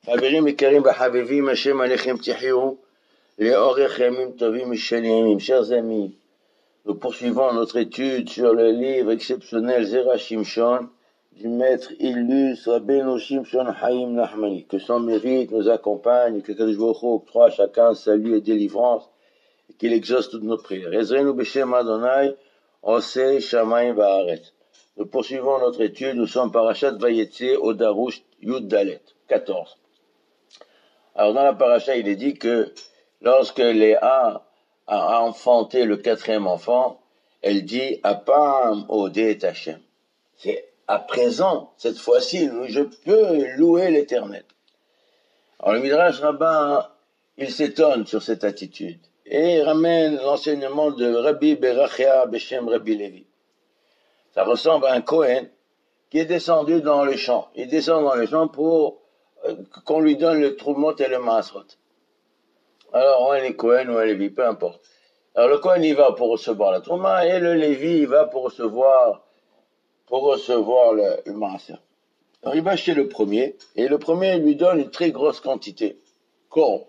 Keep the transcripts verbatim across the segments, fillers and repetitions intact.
חברים יקרים וחביבים, השם עליכם תחיו, לאורך ימים טובים ושלמים. Chers amis, nous poursuivons notre étude sur le livre exceptionnel Zera Shimshon du maître illustre Rabbeinu Shimshon Haim Nachmani. Que son mérite nous accompagne, que Kadosh Baruch Hu octroie à chacun salut et délivrance, et qu'il exauce toutes nos prières. Ezrenu b'Shem Adonai, Osei Shamayim va'aretz. Nous poursuivons notre étude, nous sommes parashat Vayetze au Darush Yud Dalet, quatorze. Alors dans la paracha, il est dit que lorsque Léa a enfanté le quatrième enfant, elle dit « Apam Odeh et Hashem ». C'est à présent, cette fois-ci, je peux louer l'Éternel. Alors le Midrash Rabbin, il s'étonne sur cette attitude et ramène l'enseignement de Rabbi Berachia Beshem Rabbi Levi. Ça ressemble à un Kohen qui est descendu dans le champ. Il descend dans le champ pour qu'on lui donne le Trumot et le Maasrot. Alors, on est Kohen ou un Lévi, peu importe. Alors, le Kohen, il va pour recevoir la Trouma, et le Lévi, il va pour recevoir, pour recevoir le, le Maasrot. Alors, il va chez le premier, et le premier lui donne une très grosse quantité, corps,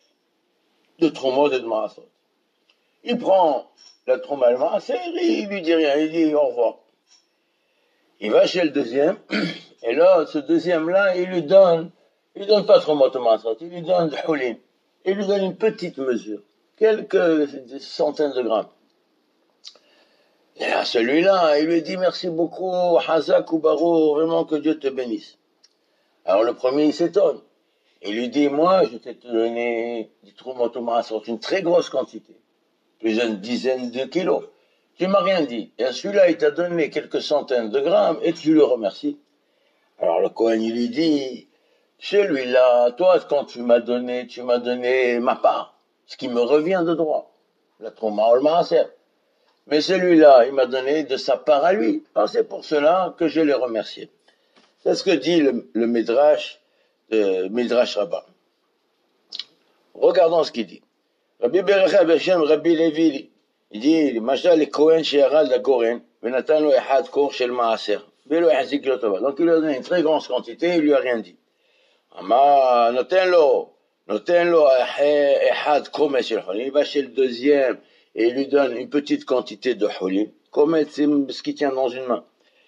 de Trumot et de Maasrot. Il prend la Trouma et le Maasrot, il lui dit rien, il dit au revoir. Il va chez le deuxième, et là, ce deuxième-là, il lui donne, il lui donne pas trop motomasrot, il lui donne de houlin. Il lui donne une petite mesure, quelques centaines de grammes. Et à celui-là, il lui dit merci beaucoup, Hazak ou Barou, vraiment que Dieu te bénisse. Alors le premier, il s'étonne. Il lui dit, moi, je t'ai donné du trou motomasrot, une très grosse quantité, plus d'une dizaine de kilos. Tu m'as rien dit. Et celui-là, il t'a donné quelques centaines de grammes et tu le remercies. Alors le Kohen, il lui dit, celui-là, toi, quand tu m'as donné, tu m'as donné ma part, ce qui me revient de droit, la Trouma ou le Maaser. Mais celui-là, il m'a donné de sa part à lui. Alors c'est pour cela que je l'ai remercié. C'est ce que dit le, le Midrash, euh, Midrash Rabbah. Regardons ce qu'il dit. Rabbi Berecha Beshem Rabbi Levi, il dit, Mashal le Kohen she'arad la Goren, venatan lo echad kor shel Maaser. Donc il lui a donné une très grande quantité, il lui a rien dit. Amar, noten-lo, noten-lo echad komet shel cholin. Il va chez le deuxième et il lui donne une petite quantité de cholin. Komet, c'est ce qui tient dans une main.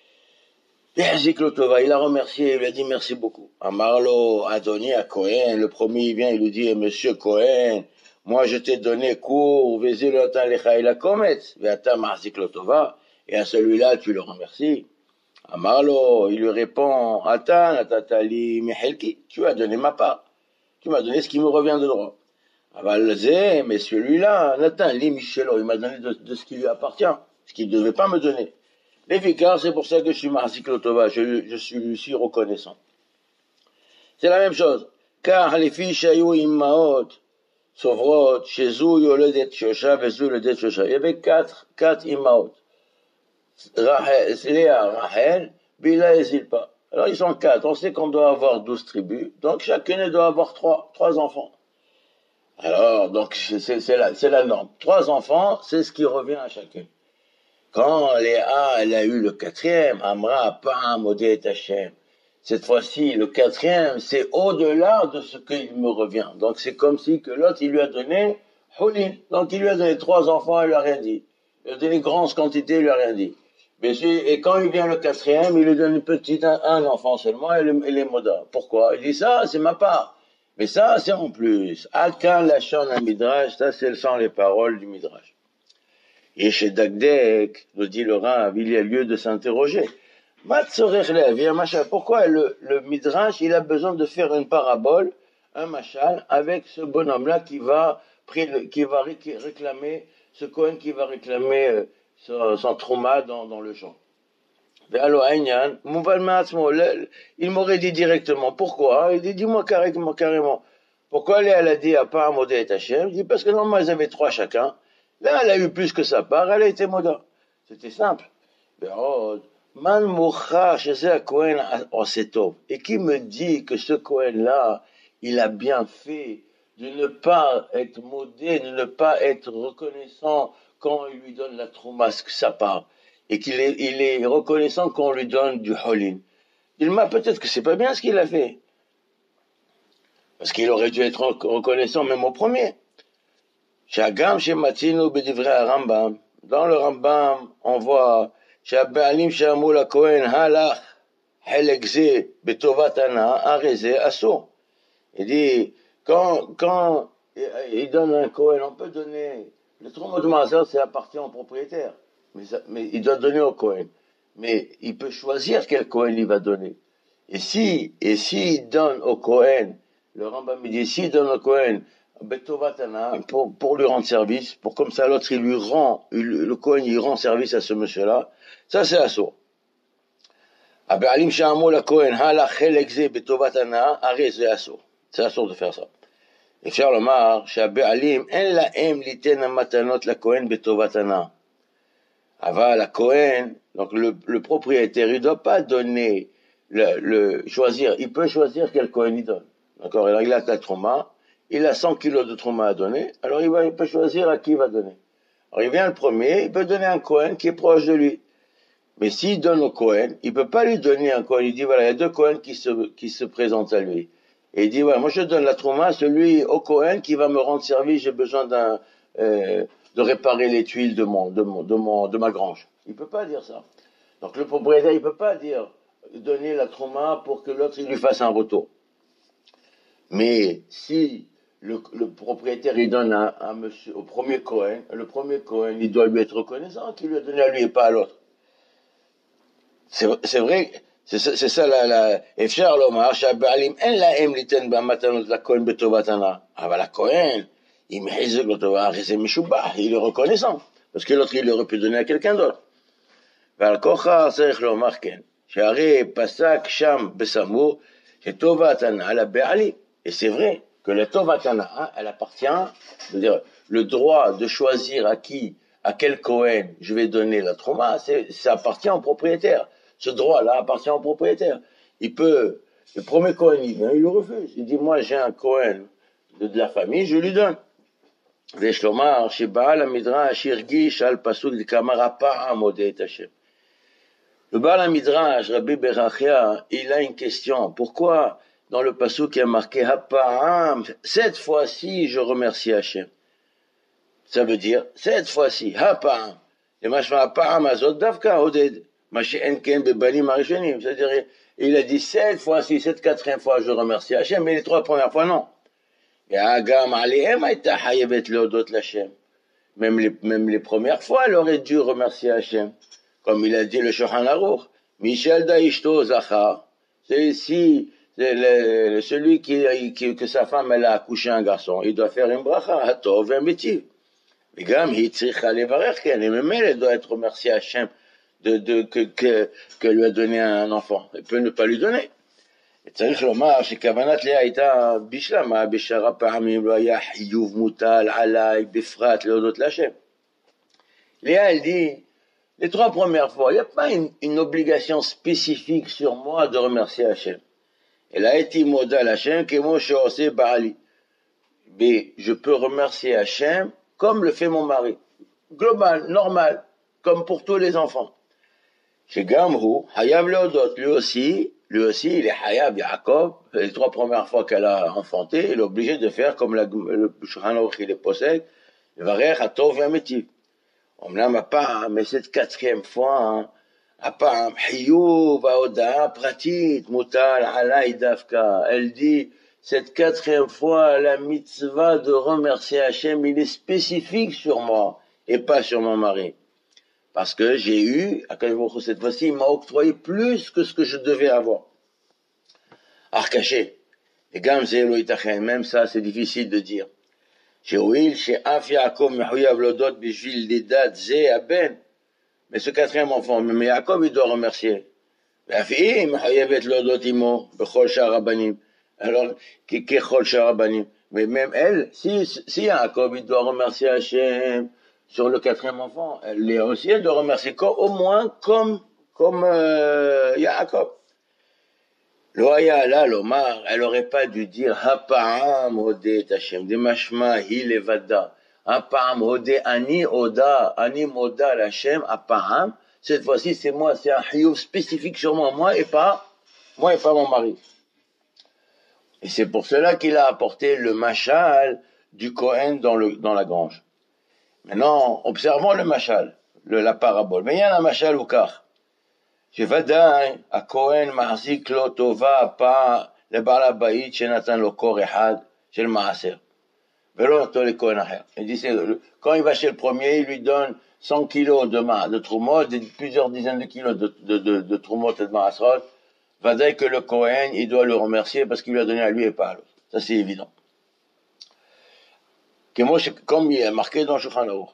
Il a remercié, il lui a dit merci beaucoup. Amarlo, Adoni à Kohen, le premier il vient, il lui dit, Monsieur Kohen, moi je t'ai donné cours, vezilota lecha ila komet, ve'ata ma'zik lotova, et à celui-là tu le remercies. Amarlo, il lui répond, Atan, atatali mihelki, tu as donné ma part. Tu m'as donné ce qui me revient de droit. Avalze, mais celui-là, Nathan, li michelo, il m'a donné de, de ce qui lui appartient, ce qu'il ne devait pas me donner. L'efficace, c'est pour ça que je suis marzik lotova, je, je suis lui suis reconnaissant. C'est la même chose. Car les filles shayou immaot, sovrot, shezou yoledet shosha, vezou yoledet shosha. Il y avait quatre, quatre immaot. Rachel, Léa, Rachel, Bila et Zilpa. Alors ils sont quatre. On sait qu'on doit avoir douze tribus, donc chacune doit avoir trois, trois enfants. Alors, donc c'est, c'est, la, c'est la norme. Trois enfants, c'est ce qui revient à chacune. Quand Léa, elle a eu le quatrième, Amra, Pam, Odeh et Hashem. Cette fois-ci, le quatrième, c'est au-delà de ce qu'il me revient. Donc c'est comme si que l'autre, il lui a donné Houlin. Donc il lui a donné trois enfants, il lui a rien dit. Il lui a donné une grande quantité, il lui a rien dit. Et quand il vient le quatrième, il lui donne une petite, un, un enfant seulement, et les moda. Pourquoi? Il dit ça, c'est ma part. Mais ça, c'est en plus. Akan lachon un midrash, ça, ce sont les paroles du midrash. Et chez Dagdek, nous dit le Rav, il y a lieu de s'interroger. Pourquoi le, le midrash, il a besoin de faire une parabole, un machal, avec ce bonhomme-là qui va, qui va réclamer, ce Kohen qui va réclamer, euh, son, son trauma dans, dans le champ. Il m'aurait dit directement, pourquoi? Il dit, dis-moi carrément, carrément. Pourquoi elle a dit à part Modé et Hachem? Il dit, parce que normalement, ils avaient trois chacun. Là, elle a eu plus que sa part, elle a été Moda. C'était simple. Man moucha chez un Kohen en Setov. Et qui me dit que ce Kohen-là, il a bien fait de ne pas être modé, de ne pas être reconnaissant quand il lui donne la troumasque, sa part, et qu'il est, il est reconnaissant quand on lui donne du holin. Il m'a peut-être que c'est pas bien ce qu'il a fait. Parce qu'il aurait dû être reconnaissant même au premier. Shagam Shematzinu Bedivre Rambam. Dans le Rambam, on voit Shabalim Shamul Kohen Halach Helekze Betovatana Areze Asso. Il dit, quand, quand il donne un Kohen, on peut donner, le Trumot de Mazar, c'est appartient au propriétaire. Mais, ça, mais il doit donner au Kohen. Mais il peut choisir quel Kohen il va donner. Et si, et s'il donne au Kohen, le Rambam me dit, s'il donne au Kohen, Betovatana, pour, pour lui rendre service, pour comme ça l'autre, il lui rend, il, le Kohen, il rend service à ce monsieur-là, ça c'est assourd. Abalim Shamu la Kohen, hala chelekze betovatana, arrête, c'est assourd. C'est assourd de faire ça. Et faire le mar, Shabalim, en la em liten matanot la Kohen betovatana. Ava la Kohen, donc le, le propriétaire, il ne doit pas donner, le, le, choisir, il peut choisir quel Kohen il donne. D'accord? Alors il a ta trauma, il a cent kilos de trauma à donner, alors il, va, il peut choisir à qui il va donner. Alors il vient le premier, il peut donner un Kohen qui est proche de lui. Mais s'il donne au Kohen, il ne peut pas lui donner un Kohen. Il dit, voilà, il y a deux Kohen qui se, qui se présentent à lui. Et il dit, voilà, moi je donne la trauma à celui au Kohen qui va me rendre service, j'ai besoin d'un, euh, de réparer les tuiles de mon, de mon, de mon, de ma grange. Il ne peut pas dire ça. Donc le propriétaire, il ne peut pas dire, donner la trauma pour que l'autre, il lui fasse un retour. Mais si le, le propriétaire, il donne à, à monsieur, au premier Kohen, le premier Kohen, il doit lui être reconnaissant qu'il lui a donné à lui et pas à l'autre. C'est, c'est vrai, c'est, c'est ça la, la, Efshar Lomar, Shabalim, en la em liten ba matanot la Kohen betovatana. Ah bah la Kohen, il mehizek l'otova, rezem mishubah, il est reconnaissant. Parce que l'autre, il aurait pu donner à quelqu'un d'autre. Val kocha, serech lomar ken. Share pasak sham besamur, shetovatana ala be'ali. Et c'est vrai que la Tovatana, elle appartient, je veux dire, le droit de choisir à qui, à quel Kohen je vais donner la trauma, c'est, ça appartient au propriétaire. Ce droit-là appartient au propriétaire. Il peut, le premier Kohen, il vient, il le refuse. Il dit, moi, j'ai un Kohen de, de la famille, je lui donne. Veshlomar, Sheba'al Midrash, Irgish, Al Pasuk, de Kamara, Pa'a, Modé, Hashem. Le Baal Midrash, Rabbi Berachia, il a une question. Pourquoi dans le pasuk il y a marqué Hapa'am, cette fois-ci je remercie Hachem. Ça veut dire cette fois-ci, Hapa'am. Et machma Hapa'am azot davka oded, machi enken bebalim arishonim. C'est-à-dire, il a dit cette fois-ci, cette quatrième fois je remercie Hachem, mais les trois premières fois non. Et Agam alihem aita hayevet leodot l'Hachem. Même les, même les premières fois, elle aurait dû remercier Hachem. Comme il a dit le Shulchan Aruch, Michel Daishto Zachar. C'est si, c'est le, celui qui, qui, que sa femme, elle a accouché un garçon, il doit faire une bracha, hatov, un métier. Mais gam, il tzricha levarer, et même elle, elle doit être remerciée à Hachem de, de, que, que, que lui a donné un enfant. Elle peut ne pas lui donner. צריך לומר שכוונת לאה הייתה בשלמה, בשאר הפעמים לא היה חיוב מוטל עליי בפרט להודות להשם. Léa, elle dit, les trois premières fois, il n'y a pas une, une obligation spécifique sur moi de remercier Hachem. Elle a été modal Hachem, que moi je sais Baali. Mais je peux remercier Hachem comme le fait mon mari. Global, normal, comme pour tous les enfants. Chez Gamrou, Hayav Leodot, lui aussi, lui aussi, il est Hayab Yaakov. Les trois premières fois qu'elle a enfanté, il est obligé de faire comme la, le Shulchan Aruch il est possède, Varer Hatov Yametiv. אמנם הפעם, mais cette quatrième fois, הפעם חיוב ההודעה פרטית מוטל עליי דווקא. Elle dit, cette quatrième fois, la mitzvah de remercier Hachem, il est spécifique sur moi et pas sur mon mari. Parce que j'ai eu, à cette fois-ci, il m'a octroyé plus que ce que je devais avoir. Arcaché. Et gam zélo itachen, même ça, c'est difficile de dire. שהואיל שאף יעקב מחויב להודות בשביל לידת זה הבן, mais ce quatrième enfant, mais Yaakov, il doit remercier. ואף היא מחויבת להודות עמו בכל שאר הבנים. Alors, ככל שאר הבנים. Mais même elle, si, si Yaakov, il doit remercier Hachem sur le quatrième enfant, elle aussi, elle doit remercier au moins comme, comme euh, Yaakov. Loya là, l'Omar, elle aurait pas dû dire Hapa'am Hodé Tachem, de mashma hi levada. Hapa'am Hodé ani oda, ani moda l'Hachem, Hapa'am. Cette fois-ci, c'est moi, c'est un hiyuv spécifique sur moi, moi et pas, moi et pas mon mari. Et c'est pour cela qu'il a apporté le machal du Kohen dans, le, dans la grange. Maintenant, observons le machal, le, la parabole. Mais il y a un machal ou car. שוודאי, הכהן מחזיק לו טובה פעם לבעל הבית שנתן לו קור אחד של מעשר, ולא נתנו לכהן אחר. Il dit, quand il va chez le premier, il lui donne cent kilos de, de trumot, plusieurs dizaines de kilos de, de, de, de trumot et de maasrot. Vadaï que le Kohen, il doit le remercier parce qu'il lui a donné à lui et pas à l'autre. Ça, c'est évident. Comme il est marqué dans Shulchan Aruch.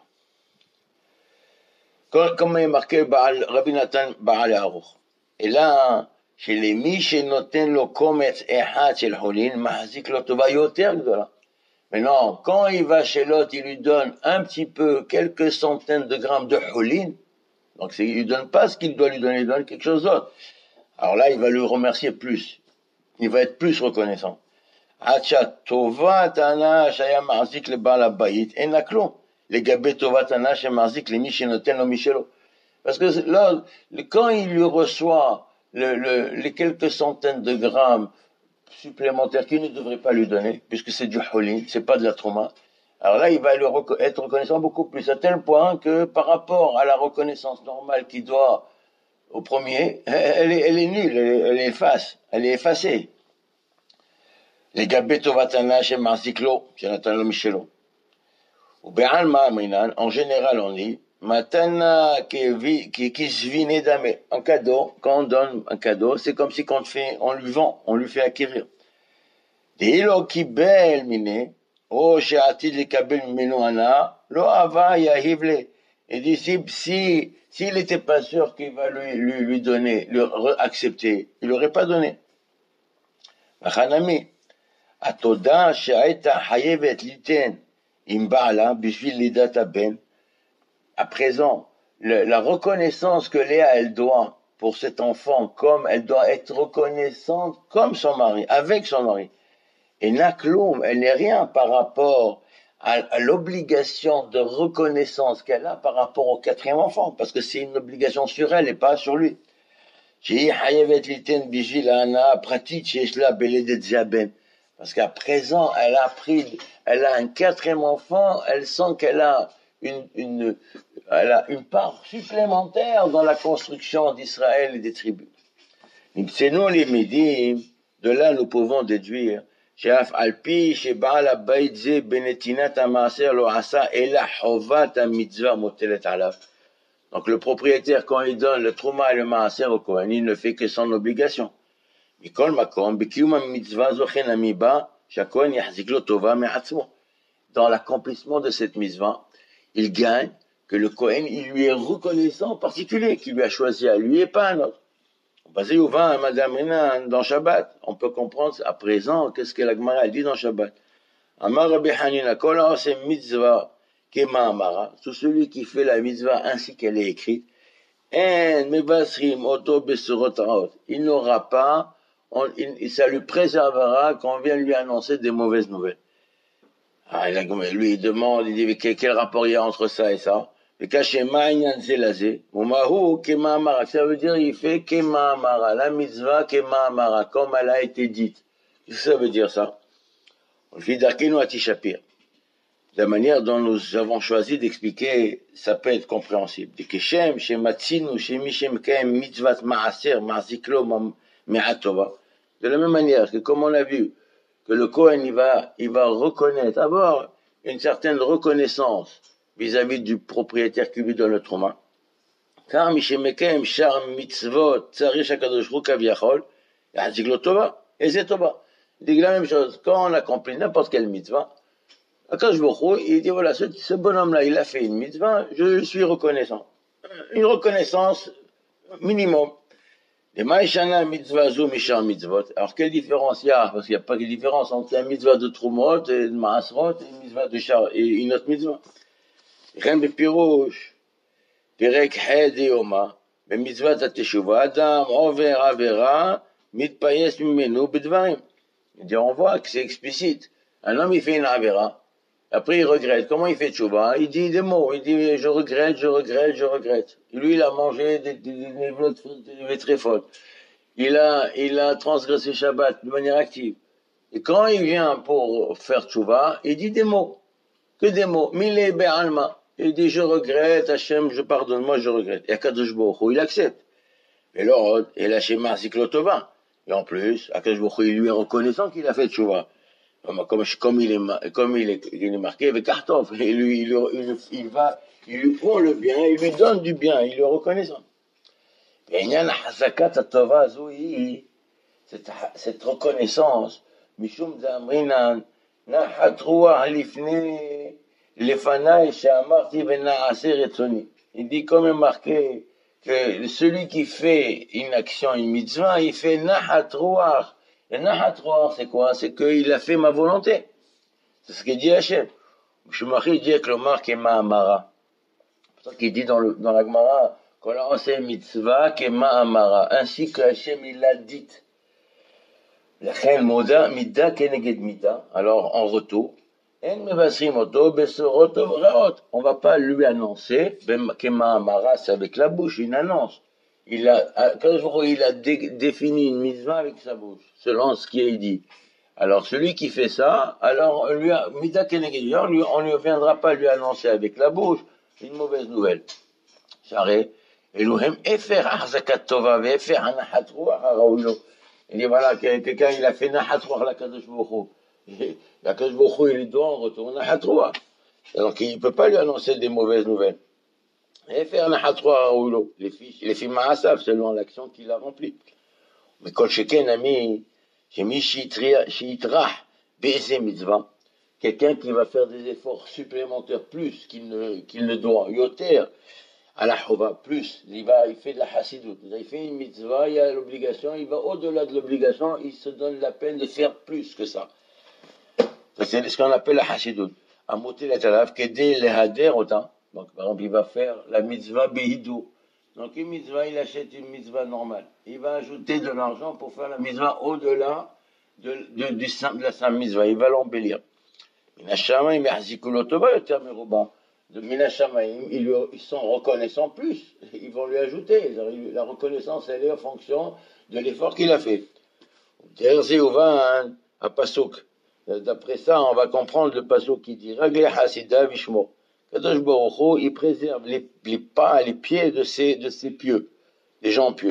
Comme il est marqué Rabbi Nathan Baal Aruch. Et là, chez les mi shenoten lo kometz echad shel cholin, mahzik lo tova yoter gdola. Maintenant, quand il va chez l'autre, il lui donne un petit peu, quelques centaines de grammes de cholin. Donc, il lui donne pas ce qu'il doit lui donner, il donne quelque chose d'autre. Alors là, il va le remercier plus. Il va être plus reconnaissant. Hacha tova tana shaya mahzik le baal habayit en naklum. Les gabé tova tana shaya mahzik les mi shenoten lo michelo. Parce que là, quand il lui reçoit le, le, les quelques centaines de grammes supplémentaires qu'il ne devrait pas lui donner, puisque c'est du cholin, c'est pas de la trauma, alors là, il va lui être reconnaissant beaucoup plus, à tel point que par rapport à la reconnaissance normale qu'il doit au premier, elle est, elle est nulle, elle est, elle est efface, elle est effacée. Les gabé tovatana chez Marziklo, chez Nathan Michelo. Ou Be'alma Aminan, en général, on dit, Matana qui qui se vient d'amé. Un cadeau, quand on donne un cadeau, c'est comme si on fait, on lui vend, on lui fait acquérir. Deilo qui bel mine, oh she'atid lekabel mimenu ana, lo ava yahivle. Et dit si si s'il n'était pas sûr qu'il va lui lui lui donner, lui accepter, il l'aurait pas donné. Machanami, atoda she'aita hayevet liten im ba'ala bishvil lidat ben. À présent, le, la reconnaissance que Léa, elle doit pour cet enfant, comme elle doit être reconnaissante comme son mari, avec son mari. Et Nakloum, elle n'est rien par rapport à, à l'obligation de reconnaissance qu'elle a par rapport au quatrième enfant, parce que c'est une obligation sur elle et pas sur lui. Parce qu'à présent, elle a pris, elle a un quatrième enfant, elle sent qu'elle a Une, une, elle a une part supplémentaire dans la construction d'Israël et des tribus. C'est nous les Médim, de là nous pouvons déduire שאף על פי שבעל הבית זה בנתינת המעשר לא עשה אלא חובת המצווה מוטלת עליו. Donc le propriétaire, quand il donne le trouma et le maaser au Kohen, il ne fait que son obligation. מכל מקום, בקיום המצווה זו כן המיבה שהכהן יחזיק לו טובה מעצמו. Dans l'accomplissement de cette mitzvah, il gagne que le Kohen, il lui est reconnaissant en particulier, qu'il lui a choisi à lui et pas à un autre. Basé au vin à Madame Rina dans Shabbat, on peut comprendre à présent qu'est-ce que la Gemara dit dans Shabbat. Amar Rabbi Hanina, kol ha'oseh mitzvah kema amara, tout celui qui fait la mitzvah ainsi qu'elle est écrite, en mevasrim oto besorot ha'ot, il n'aura pas, on, il, ça lui préservera quand on vient lui annoncer des mauvaises nouvelles. Ah, lui, il demande, il dit, quel, quel rapport il y a entre ça et ça? Ça veut dire, il fait kema amara, la mitzvah kema amara, comme elle a été dite. Qu'est-ce que ça veut dire ça? On dit d'Arkenu Atishapir. La manière dont nous avons choisi d'expliquer, ça peut être compréhensible. De Keshem, Shematzinu, Shemishem Kem, Mitzvat Maaser, Marziklo, Me'atova. De la même manière que, comme on a vu, que le Kohen, il va, il va reconnaître, avoir une certaine reconnaissance vis-à-vis du propriétaire qui lui donne le trauma. Car Mishemekem, Shar Mitzvot, Tzarish HaKadosh Hu Kaviachol, Yaziglo Tova, et c'est Tova. Il dit la même chose, quand on accomplit n'importe quelle mitzvah, Akadosh Baruch Hu, il dit voilà, ce, ce bonhomme-là, il a fait une mitzvah, je suis reconnaissant. Une reconnaissance minimum. Les Maïshana mitzvah zu mishar mitzvot. Alors, quelle différence il y a? Parce qu'il n'y a pas de différence entre la mitzvah de Trumot et de Maasrot et une mitzvah de Char et une autre mitzvah. Ren bepirouche, perek hed et oma, bemitzvat ateshuva, adam, over avera, mitpayes mimenu bedvarim. C'est-à-dire, on voit que c'est explicite. Un homme, il fait une avera, après il regrette. Comment il fait tchouva? Il dit des mots, il dit je regrette, je regrette, je regrette. Et lui, il a mangé des, des, des, des très folles. Il a, il a transgressé Shabbat de manière active. Et quand il vient pour faire tchouva, il dit des mots, que des mots. Mile be'alma. Il dit je regrette, Hachem, je pardonne, moi je regrette. Et Akadosh Baruch Hu, il accepte. Et l'ordre, et la Shema Ziklotova. Et en plus, Akadosh Baruch Hu, il lui est reconnaissant qu'il a fait tchouva. Comme, comme, comme il est, comme il est, il est marqué avec Kartov. Et lui, il, il, il va, il lui prend le bien, il lui donne du bien, il est reconnaissant. Et il y a la Hazakat Atova Zoui, cette, cette reconnaissance, Mishum Zamrinan, Nahat Ruach Lifne, Lefanaï, Shamarti Ben Naaseh Retzoni. Il dit, comme est marqué, que celui qui fait une action, une mitzvah, il fait Nahat Ruach. Et Nahat Ruach, c'est quoi? C'est qu'il a fait ma volonté. C'est ce qu'il dit Hachem. Shumachi dit que le marque est Ma'amara. C'est pour ça qu'il dit dans, le, dans la Gemara, qu'on a enseigné mitzvah qui est Ma'amara, ainsi que Hachem il l'a dit. Alors, en retour, on ne va pas lui annoncer, c'est avec la bouche, une annonce. Il a, il a dé, défini une mitzvah avec sa bouche, selon ce qui est dit. Alors, celui qui fait ça, alors, on lui, on ne viendra pas lui annoncer avec la bouche une mauvaise nouvelle. Il dit voilà, quelqu'un il a fait Nahat Ruach la Kadosh Baruch Hu. La Kadosh Baruch Hu, il doit en retour Nahat Ruach. Donc il ne peut pas lui annoncer des mauvaises nouvelles. Et faire Nahat Ruach les filles, les filles Maasav, selon l'action qu'il a remplie. Mais quand Sheken a mis, j'ai mis Shiitrah, B'eze Mitzvah, quelqu'un qui va faire des efforts supplémentaires plus qu'il ne, qu'il ne doit, Yoter, à la chova, plus, il va, il fait de la chassidoute, il fait une mitzvah, il a l'obligation, il va au-delà de l'obligation, il se donne la peine de faire plus que ça. C'est ce qu'on appelle la chassidoute. À monter la talaf, qu'aider les hader autant. Donc, par exemple, il va faire la mitzvah behidou. Donc, une mitzvah, il achète une mitzvah normale. Il va ajouter de l'argent pour faire la mitzvah au-delà de, de, de, de la sainte mitzvah. Il va l'embellir. Minashama, il me'azikulotoba, yoter meruba. De Minashamaim, ils, ils sont reconnaissants plus, ils vont lui ajouter. La reconnaissance, elle est en fonction de l'effort qu'il a fait. D'après ça, on va comprendre le pasuk qui dit Ragle Hasida Vishmo. Kadosh Baruch Hu, il préserve les, les pas, les pieds de ses, de ses pieux, les gens pieux.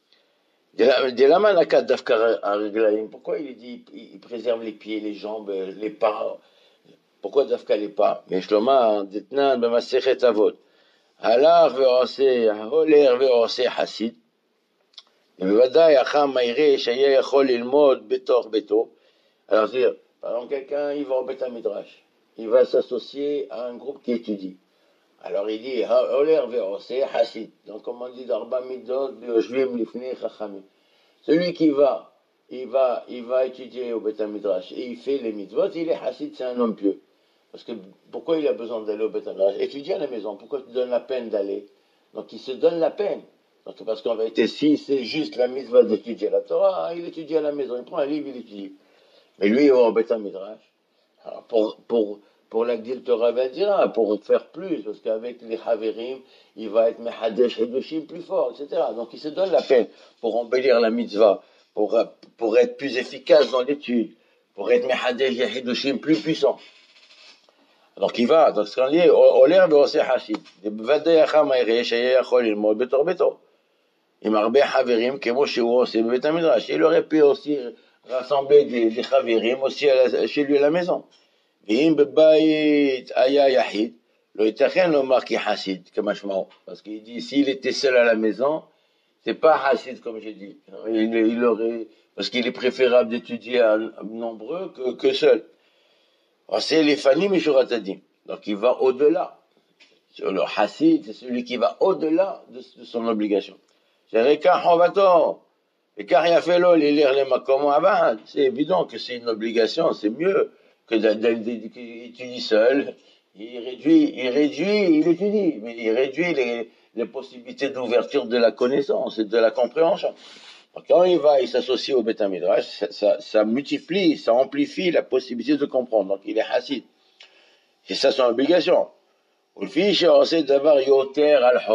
Pourquoi il dit il préserve les pieds, les jambes, les pas? Pourquoi Dafka les pas? Mais Shloma, Detnan, B'Masechet Avot. Halach ve'oseh, holer ve'oseh hasid. ובוודאי החם הירא שהיה יכול ללמוד בתוך ביתו. Alors, c'est-à-dire, par exemple, quelqu'un, il va au Beth Midrash, il va s'associer à un groupe qui étudie. Alors, il dit, holer ve'oseh hasid. Donc, comme on dit, d'arba midot, be'oshvim lifnei chachamim. Celui qui va, il va, il va étudier au Beth Midrash et il fait les mitzvot, il est hasid, c'est un homme pieux. Parce que pourquoi il a besoin d'aller au Beth Midrash? Étudier à la maison, pourquoi tu te donnes la peine d'aller? Donc il se donne la peine. Donc, parce qu'en vérité, si c'est juste la mitzvah d'étudier la Torah, il étudie à la maison, il prend un livre, il étudie. Mais lui, il va au Beth Midrash. Alors pour, pour, pour l'Agdil Torah Vadira, pour faire plus, parce qu'avec les Haverim, il va être Mehadesh Hidushim plus fort, et cetera. Donc il se donne la peine pour embellir la mitzvah, pour, pour être plus efficace dans l'étude, pour être Mehadesh Hidushim plus puissant. Donc il va, donc ce qu'on dit, Oler ve'oseh hasid. בוודאי החם הירא שהיה יכול ללמוד בתוך ביתו. עם הרבה חברים, כמו שהוא עושה בבית המדרש. Il aurait pu aussi rassembler des, des חברים aussi à la, chez lui à la maison. ואם בבית היה יחיד, לא ייתכן לומר כי חסיד, כמשמעו. Parce qu'il dit, s'il était seul à la maison, c'est pas hasid comme j'ai dit. Il, il aurait, parce qu'il est préférable d'étudier à nombreux que, que seul. C'est les fanim et shuratadim. Donc il va au-delà. Le hasid, c'est celui qui va au-delà de, de son obligation. C'est évident que c'est une obligation, c'est mieux que d'étudier seul. Il réduit, il réduit, il étudie, mais il réduit les, les possibilités d'ouverture de la connaissance et de la compréhension. Donc, quand il va, il s'associe au Beth Midrash, ça, ça, ça multiplie, ça amplifie la possibilité de comprendre. Donc il est hasid. C'est ça son obligation. Et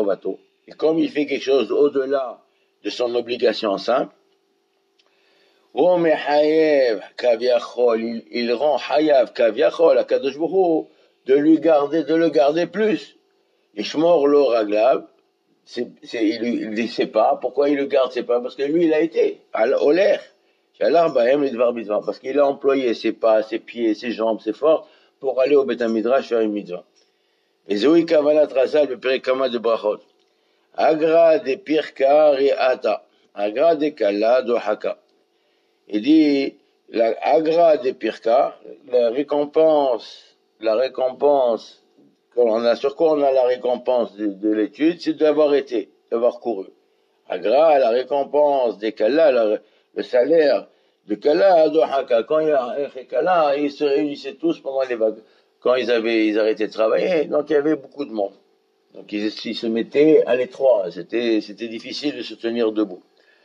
comme il fait quelque chose au-delà de son obligation simple, הוא מחייב כביכול, il, il rend חייב כביכול, הקדוש ברוך הוא, de lui garder, de le garder plus. ישמור לו רגליו, c'est, c'est, il ne sait pas, pourquoi il le garde, c'est pas, parce que lui il a été, al הולך, שהלך בהם לדבר מצווה, parce qu'il a employé ses pas, ses pieds, ses jambes, ses forces, pour aller au בית המדרש faire une mitzvah. וזוהי כוונת רז"ל בפרק כמה דברכות. אגרא דפירקה ריאתה, אגרא דקלה דוחקה. Il dit, la agra de pirka, la récompense, la récompense, on a, sur quoi on a la récompense de, de l'étude, c'est d'avoir été, d'avoir couru. Agra, la récompense des kala, la, le salaire de kala, dohaka. Quand il y a un kala, ils se réunissaient tous pendant les vagues. Quand ils avaient, ils arrêtaient de travailler, donc il y avait beaucoup de monde. Donc ils, ils se mettaient à l'étroit. C'était, c'était difficile de se tenir debout.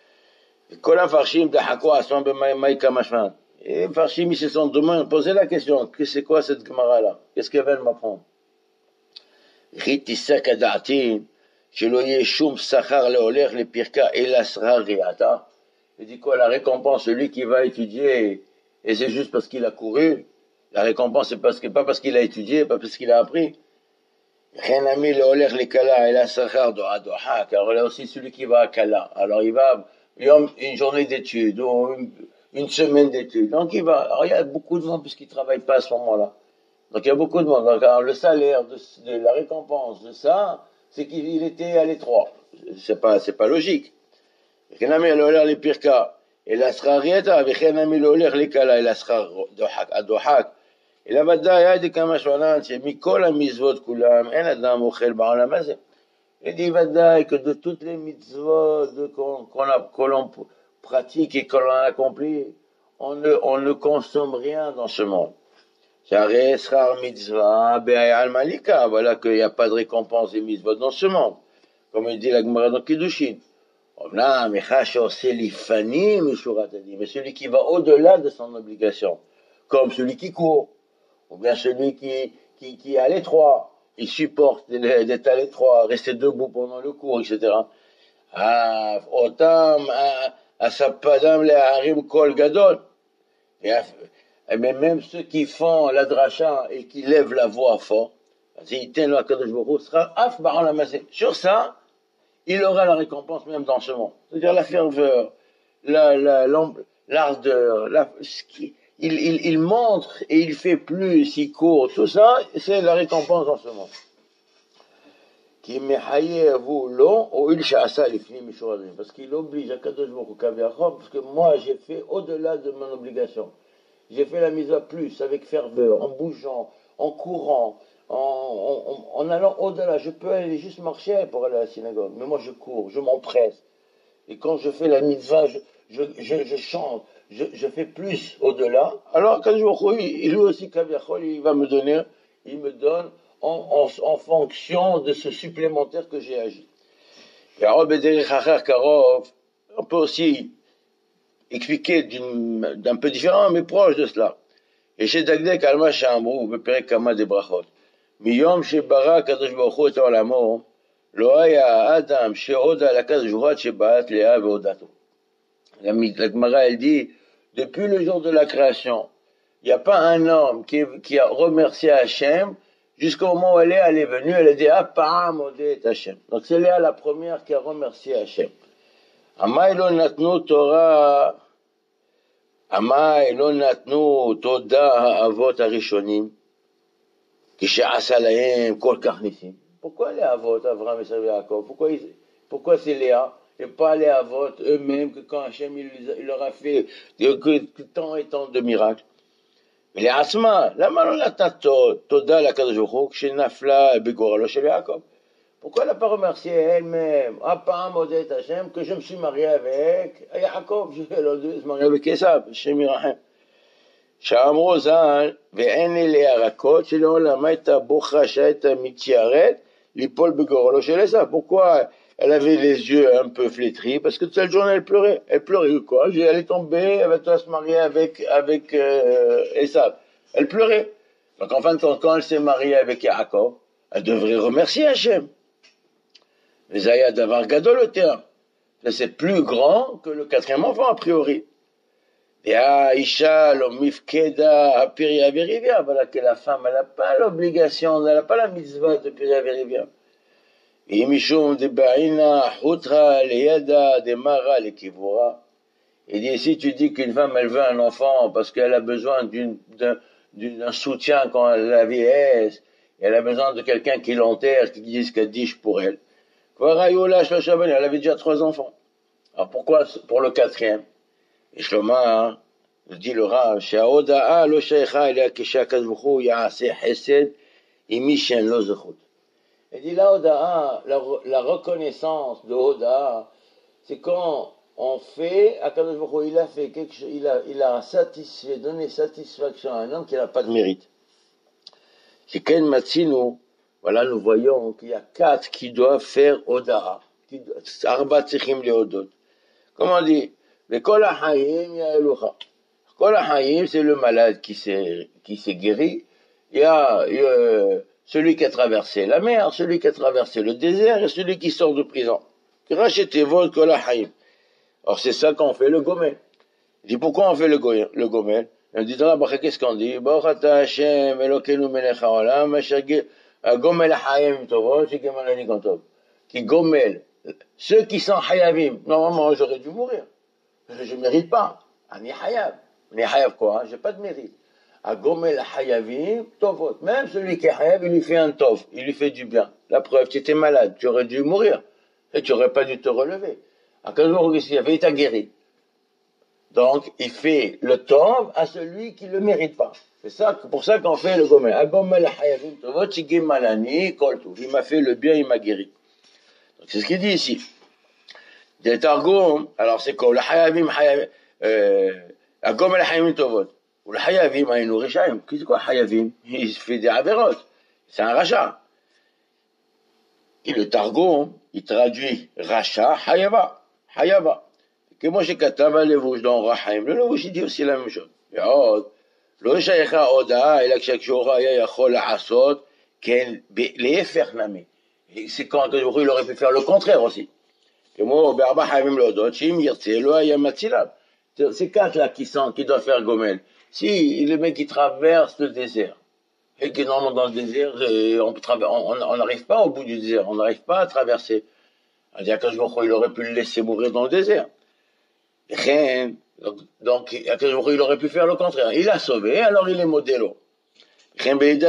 כל המפרשים דחקו עצמם במאי כמה שמן. מפרשים, ils se sont posé la question, c'est quoi cette Gemara là? Qu'est-ce qu'elle veut m'apprendre? וכי תיסק הדעתי שלא יהיה שום שכר להולך לפרקה אלא שכר ריאתה. Il dit quoi? La récompense, celui qui va étudier, et c'est juste parce qu'il a couru, la récompense c'est parce que, pas parce qu'il a étudié, pas parce qu'il a appris. וכן עמי להולך לקלה אלא שכר דוחה דוחה, car là aussi celui qui va à Kala, alors il va une journée d'études ou une, une semaine d'études. Donc il va. Alors il y a beaucoup de monde puisqu'il ne travaille pas à ce moment-là. Donc il y a beaucoup de monde. Donc alors, le salaire de, de la récompense de ça, c'est qu'il était à l'étroit. C'est pas, c'est pas logique. Et la srarieta, et la srar dohak. Et la vada, il y a des kamashwanan, c'est mikol amizvot kulam, en adam ochel ba'olam hazeh. Il dit Vadaï que de toutes les mitzvot qu'on, qu'on, a, que l'on pratique et que l'on accomplit, on ne, on ne consomme rien dans ce monde. Voilà qu'il n'y a pas de récompense des mitzvot dans ce monde. Comme il dit la Gemara dans Kiddushin. Mais celui qui va au-delà de son obligation, comme celui qui court, ou bien celui qui, qui, qui est à l'étroit, il supporte d'être à l'étroit, rester debout pendant le cours, et cetera. Ah, autant à sa padam le harim kol gadol. Mais même ceux qui font la dracha et qui lèvent la voix fort, sur ça, il aura la récompense même dans ce monde. C'est-à-dire la ferveur, la, la, l'ardeur, la, il, il, il montre et il fait plus, il court, tout ça, c'est la récompense dans ce monde. Parce qu'il oblige à Kadosh Baruch Hu, parce que moi j'ai fait au-delà de mon obligation. J'ai fait la mise à plus avec ferveur, en bougeant, en courant, en, en, en allant au-delà. Je peux aller juste marcher pour aller à la synagogue, mais moi je cours, je m'empresse. Et quand je fais la mitzvah, je, je, je, je chante, je, je fais plus au-delà. Alors quand je vois, lui aussi, il va me donner, il me donne en, en, en fonction de ce supplémentaire que j'ai agi. Et alors, on peut aussi expliquer d'un peu différent, mais proche de cela. Et chez Dagdek, Alma Shamrou, Beperek Kama de Brachot. Miyom Shebara Kadosh Baruch Hu et Olamo, Lo haya Adam she'oda lakadosh Baruch Hu shebaat Léa ve'odato. La Gemara, elle dit, depuis le jour de la création, il n'y a pas un homme qui, qui a remercié Hachem jusqu'au moment où elle est, elle est venue, elle a dit, Apa'am odet Hachem. Donc c'est Léa la première qui a remercié Hachem. Amay lo natnu Torah, Amay lo natnu toda ha'avot harishonim, kishe'asa lahem kol kach nisim. Pourquoi les avot, Avraham, Esav et Yaakov? Pourquoi, ils, pourquoi c'est Léa et pas les avot eux-mêmes que quand Hachem il, il leur a fait que, que, que tant et tant de miracles? Mais les asma, lama lo natna toda lakadosh Baruch Hu kshenafla begoralo shel Yaakov? Pourquoi elle n'a pas remercié elle-même, Apa'am odet Hachem, que je me suis marié avec Yaakov, je suis marié avec Esav, Hachem Yirachem. שאמרו ז"ל, ואין לי לירקות שלעולם הייתה בוכה שהייתה מתיירת ליפול בגורלו של עשיו. Pourquoi elle avait les yeux un peu flétris? Parce que toute cette journée elle pleurait. Elle pleurait quoi? Elle est tombée, elle va se marier avec avec euh, Esav. Elle pleurait. Donc en fin de compte, quand elle s'est mariée avec Yaakov, elle devrait remercier Hachem. Mais Zaya Davar Gadol le terme. C'est plus grand que le quatrième enfant a priori. Isha, l'omifkeda, piria verivia, voilà que la femme, elle n'a pas l'obligation, elle n'a pas la mitzvah de piria verivia. Et Mishum de Baina, Hutra, Leyada, de Mara, le Kivura. Il dit, si tu dis qu'une femme, elle veut un enfant parce qu'elle a besoin d'une, d'un, d'un soutien quand elle la vieillesse, et elle a besoin de quelqu'un qui l'enterre, qui dise qu'elle dit pour elle. Elle avait déjà trois enfants. Alors pourquoi pour le quatrième? Et Shloma, dit le Rav, Shaoda'a lo sheikha ila kishakaz bukhu ya'aseh hesed imishen lo zechut. Il dit la Oda'a, la, la reconnaissance de Oda'a, c'est quand on fait, Akadosh Baruch Hu, il a fait quelque chose, il a, il a satisfait, donné satisfaction à un homme qui n'a pas de mérite. C'est Ken Matsinu, voilà, nous voyons qu'il y a quatre qui doivent faire Oda'a. Arba tzechim le Odot. Comment on dit? Mais Kol ha'hayim ya'elucha. Kol ha'hayim, c'est le malade qui s'est, qui s'est guéri. Il y a, il y a celui qui a traversé la mer, celui qui a traversé le désert et celui qui sort de prison. Rachetez votre Kol ha'hayim. Alors c'est ça qu'on fait le gomel. Il dit pourquoi on fait le, go- le gomel? On dit dans la bracha, qu'est-ce qu'on dit? Baruch ata Hashem Elokeinu melech haolam asher gomel ha'ayim tovot shegemalani kantov. Qui gomel. Ceux qui sont hayavim. Normalement, j'aurais dû mourir. Je ne mérite pas. Ani hayav. Ani hayav quoi? J'ai pas de mérite. A gomel hayavim tovot. Même celui qui est hayav, il lui fait un tov. Il lui fait du bien. La preuve, tu étais malade. Tu aurais dû mourir. Et tu n'aurais pas dû te relever. À quel jour il avait été guéri. Donc, il fait le tov à celui qui ne le mérite pas. C'est ça, pour ça qu'on fait le gomel. A gomel hayavim tovot shegemalani koltu. Il m'a fait le bien, il m'a guéri. Donc, c'est ce qu'il dit ici. Des targum, alors c'est quoi? Le hayavim, hayavim, a gomel hayavim tovot. Ou le hayavim, aynu rishaim. Qu'est-ce quoi hayavim? Il fait des averot. C'est un rachat. Et le targum, il traduit rachat, hayava. Hayava. Que moi j'ai katava levouche dans Rahaim. Le levouche, il dit aussi la même chose. Et autre, le shaykha oda, il a que chaque jour, il y a chol asot, qu'elle, les faire nami. C'est quand il aurait pu faire le contraire aussi. Et moi, berba hayim l'odot, shim yirtse, lo ayam matzilab. C'est quatre là qui sont, qui doivent faire gomel. Si le mec qui traverse le désert, et qui est normalement dans le désert, on n'arrive pas au bout du désert, on n'arrive pas à traverser. C'est-à-dire qu'un jour, il aurait pu le laisser mourir dans le désert. Donc, donc, il aurait pu faire le contraire. Il a sauvé, alors il est modélo. Il dit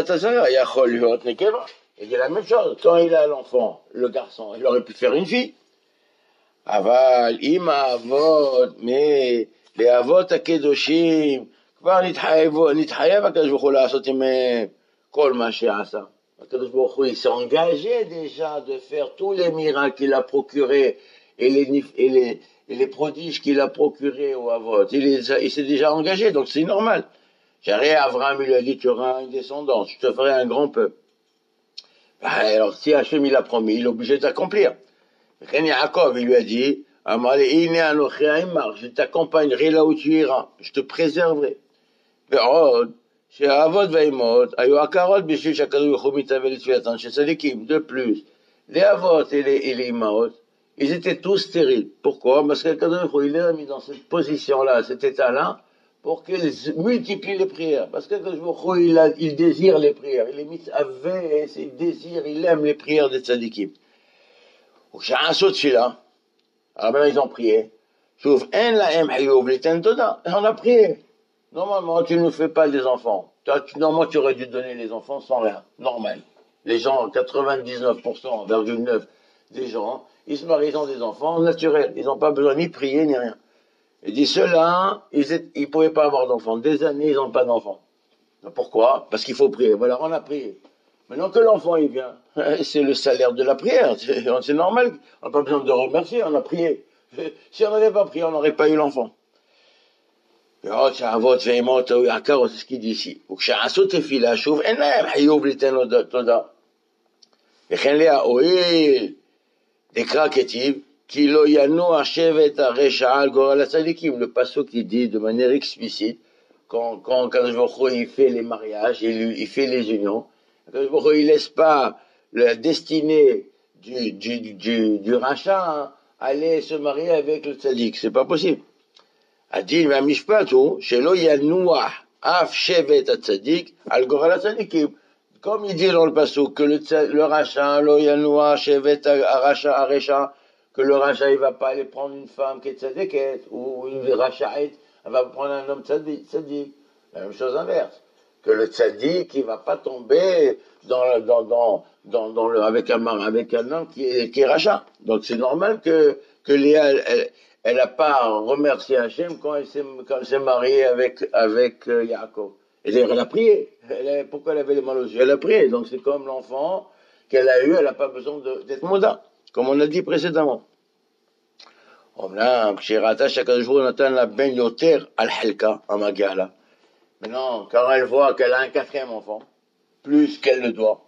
la même chose. Quand il a l'enfant, le garçon, il aurait pu faire une fille. Aval, ima avot, mais les avot akedoshim, כבר נתחייב הקדוש ברוך הוא לעשות עם כל מה שעשה. הקדוש ברוך הוא, il s'est engagé déjà de faire tous les miracles qu'il a procurés et les, et les, et les prodiges qu'il a procurés au Avot. Il, il s'est déjà engagé, donc c'est normal. J'arrive à Abraham, il lui a dit, tu auras une descendance, je te ferai un grand peuple. Alors, si Hachem il a promis, il est obligé d'accomplir. Ren Yaakov, il lui a dit, je t'accompagnerai là où tu iras, je te préserverai. De plus, les avot et les, et les imaot, ils étaient tous stériles. Pourquoi? Parce que Kadosh il les a mis dans cette position-là, cet état-là, pour qu'ils multiplient les prières. Parce que Kadosh il, a, il désire les prières. Il est mis avec, il désire, il aime les prières des tzadikim. Donc, j'ai un saut de celui-là. Alors maintenant, ils ont prié. Sauf un la M on a prié. Normalement, tu ne fais pas des enfants. Normalement, tu aurais dû donner les enfants sans rien. Normal. Les gens, quatre-vingt-dix-neuf pour cent, virgule neuf des gens, ils se marient, ils ont des enfants naturels. Ils n'ont pas besoin ni prier, ni rien. Il dit, ceux-là, ils ne pouvaient pas avoir d'enfants. Des années, ils n'ont pas d'enfants. Pourquoi? Parce qu'il faut prier. Voilà, on a prié. Maintenant que l'enfant, il vient, c'est le salaire de la prière. C'est normal. On n'a pas besoin de remercier, on a prié. Si on n'avait pas prié, on n'aurait pas eu l'enfant. c'est ce qu'il dit ici. וכשעשו תפילה שוב אין להם חיוב ליתן לו תודה. וכן להועיל דקרא כתיב כי לא ינוע שבט הרשע על גורל הצדיקים. Le passage qui dit de manière explicite quand quand Kadosh Baruch Hu il fait les mariages, il, il fait les unions, Kadosh Baruch Hu il laisse pas la destinée du du du du rachat hein, aller se marier avec le tzadik, c'est pas possible. הדין והמשפט הוא שלא ינוח אף שבט הצדיק על גורל הצדיקים. Comme il dit dans le passage que le, le rachat, le yanoua, shevet, aracha, arecha, que le rachat, il va pas aller prendre une femme qui est tzadiket, ou une racha'it, elle va prendre un homme tzadik, tzadik. La même chose inverse. Que le tzadik, il va pas tomber dans, dans, dans, dans, dans le, avec un, avec un homme qui est, qui est rachat. Donc c'est normal que, que Léa, elle, elle, elle a pas remercié Hachem quand elle s'est, quand elle s'est mariée avec, avec euh, Yaakov. Et d'ailleurs, elle a prié. Elle a, pourquoi elle avait les mal aux yeux? Elle a prié. Donc c'est comme l'enfant qu'elle a eu, elle n'a pas besoin de, d'être moda, comme on a dit précédemment. Maintenant, quand elle voit qu'elle a un quatrième enfant, plus qu'elle le doit,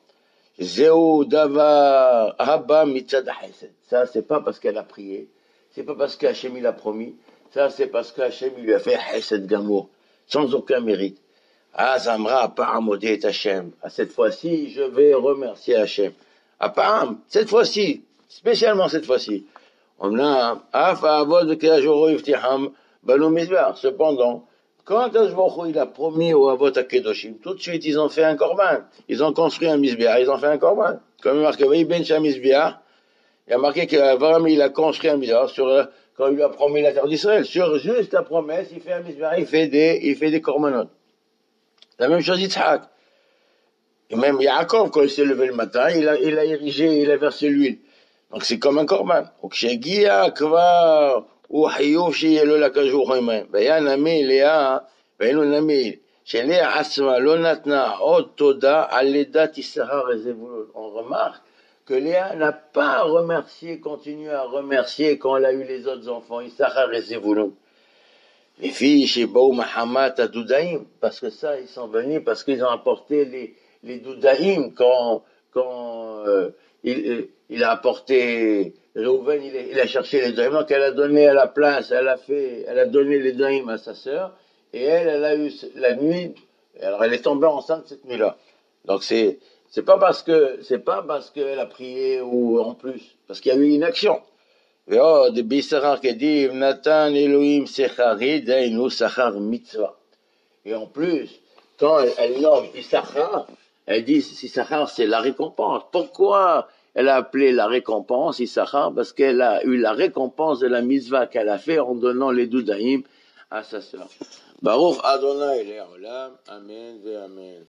ça c'est pas parce qu'elle a prié, c'est pas parce qu'Hachem il a promis, ça c'est parce qu'Hachem il lui a fait Hesed Gamour, sans aucun mérite. Ah, Zamra, Apa'am, Odé et Hachem. À cette fois-ci, je vais remercier Hachem. Apa'am, cette fois-ci, spécialement cette fois-ci. On a, Afa, Avod, Keajoro, Iftiham, Balou Mizbar. Cependant, quand Ashbokhu, il a promis au Avot à Kedoshim, tout de suite, ils ont fait un korban. Ils ont construit un Mizbeah, ils ont fait un korban. Comme il marque, oui, Ben Mizbeah, il a marqué qu'Avram, il a construit un Mizbeah sur, quand il lui a promis la terre d'Israël. Sur juste la promesse, il fait un Mizbeah, il fait des, il fait des korbanot. La même chose Yitzhak. Et même Yaakov, quand il s'est levé le matin, il a, il a érigé, il a versé l'huile. Donc c'est comme un korban. וכשהגיע כבר הוא חיוב שיהיה לו לקדוש ימים. והיה נמי לאה, והיינו נמי, שלאה עצמה לא נתנה עוד תודה על לידת יששכר וזבולון. On remarque que Léa n'a pas remercié, continué à remercier quand elle a eu les autres enfants, Yissachar et Zevulun. Les filles chez Baou Mahamat à Doudaïm, parce que ça, ils sont venus parce qu'ils ont apporté les, les Doudaïm quand, quand euh, il, il a apporté, Reuven, il, il a cherché les Doudaïm, donc elle a donné à la place, elle a fait, elle a donné les Doudaïm à sa sœur, et elle, elle a eu la nuit, alors elle est tombée enceinte cette nuit-là. Donc c'est, c'est pas parce que, c'est pas parce qu'elle a prié ou en plus, parce qu'il y a eu une action. ועוד ביששכר כדיב נתן אלוהים שכרי דהיינו שכר מצווה. Et en plus, quand elle, elle nomme Issachar, elle dit Issachar c'est la récompense. Pourquoi elle a appelé la récompense Issachar? Parce qu'elle a eu la récompense de la mitzvah qu'elle a fait en donnant les doudaïm à sa sœur. Baruch Adonai Le'olam, Amen ve Amen.